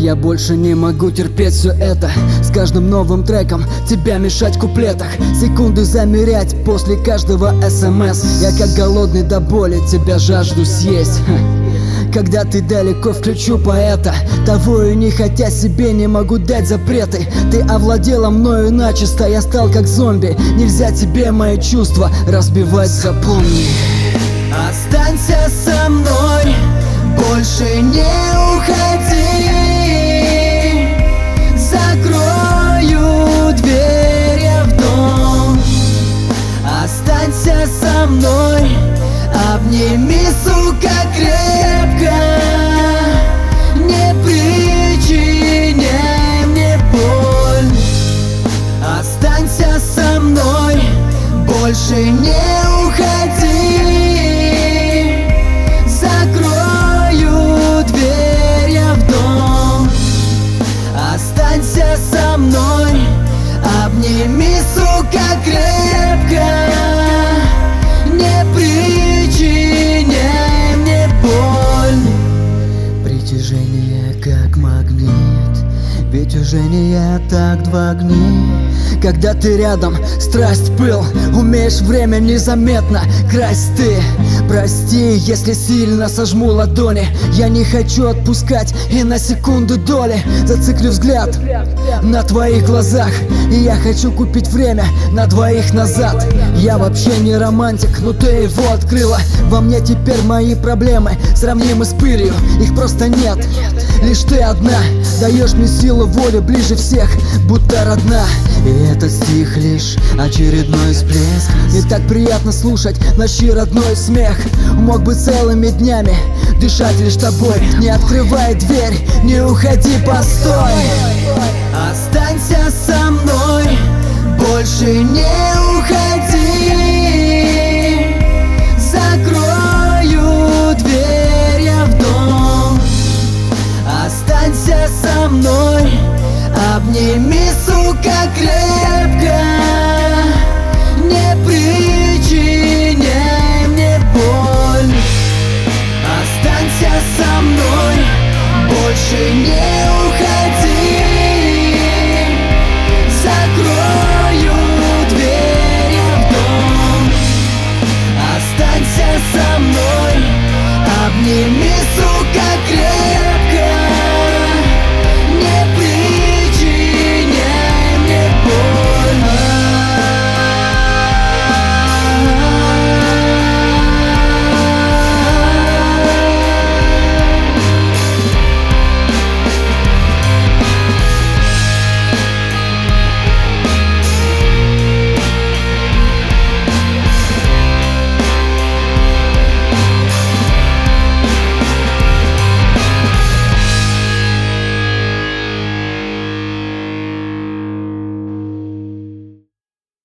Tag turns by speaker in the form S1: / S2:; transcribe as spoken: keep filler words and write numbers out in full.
S1: Я больше не могу терпеть все это. С каждым новым треком тебя мешать в куплетах, секунды замерять после каждого смс. Я как голодный до боли тебя жажду съесть. Когда ты далеко, включу поэта. Того и не хотя себе не могу дать запреты. Ты овладела мною начисто, я стал как зомби. Нельзя тебе мои чувства разбивать, запомни.
S2: Останься со мной, больше не уходи. Закрою дверь я в дом. Останься со мной, обними, сука, крепко. Не причиняй мне боль. Останься со мной, больше не уходи. Закрою дверь я в дом. Останься со мной, обними, сука, крепко. Не причиняй мне боль.
S1: Притяжение как магнит, ведь уже не я так два огни. Когда ты рядом, страсть, пыл, умеешь время незаметно красть ты. Прости, если сильно сожму ладони. Я не хочу отпускать и на секунду доли. Зациклю взгляд на твоих глазах, и я хочу купить время на двоих назад. Я вообще не романтик, но ты его открыла. Во мне теперь мои проблемы сравнимы с пылью. Их просто нет, лишь ты одна. Даешь мне силу воли ближе всех, будто родна. И этот стих лишь очередной всплеск. Не так приятно слушать наш родной смех. Мог бы целыми днями дышать лишь тобой. Не открывай дверь, не уходи, постой.